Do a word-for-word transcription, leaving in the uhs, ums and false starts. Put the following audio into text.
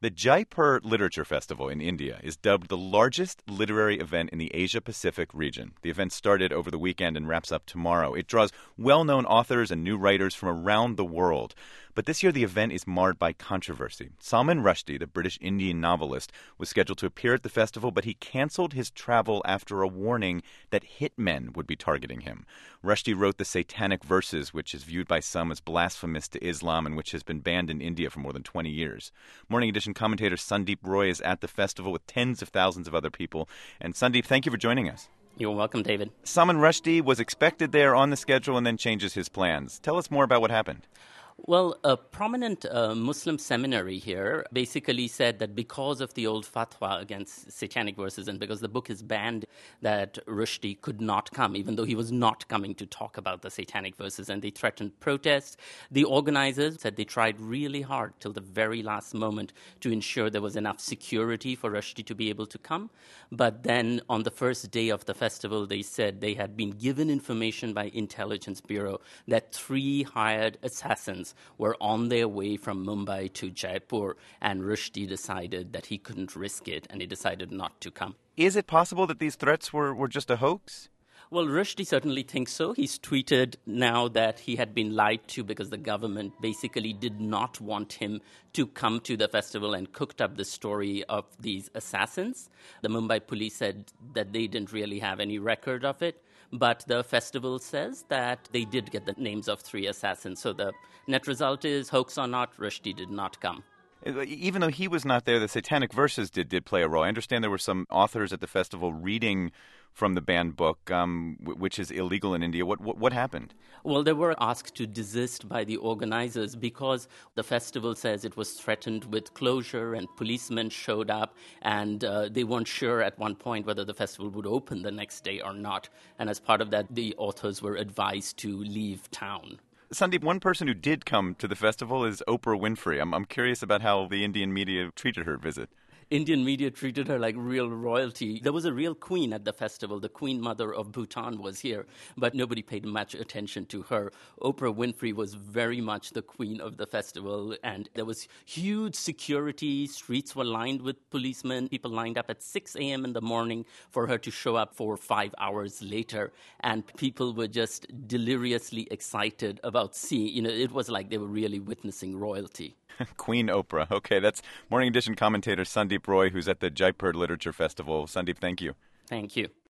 The Jaipur Literature Festival in India is dubbed the largest literary event in the Asia-Pacific region. The event started over the weekend and wraps up tomorrow. It draws well-known authors and new writers from around the world. But this year the event is marred by controversy. Salman Rushdie, the British-Indian novelist, was scheduled to appear at the festival, but he canceled his travel after a warning that hitmen would be targeting him. Rushdie wrote the Satanic Verses, which is viewed by some as blasphemous to Islam and which has been banned in India for more than twenty years. Morning Edition commentator Sandeep Roy is at the festival with tens of thousands of other people. And Sandeep, thank you for joining us. You're welcome, David. Salman Rushdie was expected there on the schedule and then changes his plans. Tell us more about what happened. Well, a prominent uh, Muslim seminary here basically said that because of the old fatwa against Satanic Verses and because the book is banned, that Rushdie could not come, even though he was not coming to talk about the Satanic Verses, and they threatened protests. The organizers said they tried really hard till the very last moment to ensure there was enough security for Rushdie to be able to come. But then on the first day of the festival, they said they had been given information by Intelligence Bureau that three hired assassins were on their way from Mumbai to Jaipur, and Rushdie decided that he couldn't risk it, and he decided not to come. Is it possible that these threats were, were just a hoax? Well, Rushdie certainly thinks so. He's tweeted now that he had been lied to because the government basically did not want him to come to the festival and cooked up the story of these assassins. The Mumbai police said that they didn't really have any record of it, but the festival says that they did get the names of three assassins. So the net result is, hoax or not, Rushdie did not come. Even though he was not there, the Satanic Verses did, did play a role. I understand there were some authors at the festival reading from the banned book, um, which is illegal in India. What, what what happened? Well, they were asked to desist by the organizers because the festival says it was threatened with closure and policemen showed up, and uh, they weren't sure at one point whether the festival would open the next day or not. And as part of that, the authors were advised to leave town. Sandeep, one person who did come to the festival is Oprah Winfrey. I'm, I'm curious about how the Indian media treated her visit. Indian media treated her like real royalty. There was a real queen at the festival. The Queen Mother of Bhutan was here, but nobody paid much attention to her. Oprah Winfrey was very much the queen of the festival, and there was huge security. Streets were lined with policemen. People lined up at six a.m. in the morning for her to show up four or five hours later, and people were just deliriously excited about seeing, you know, it was like they were really witnessing royalty. Queen Oprah. Okay, that's Morning Edition commentator Sandeep Roy, who's at the Jaipur Literature Festival. Sandeep, thank you. Thank you.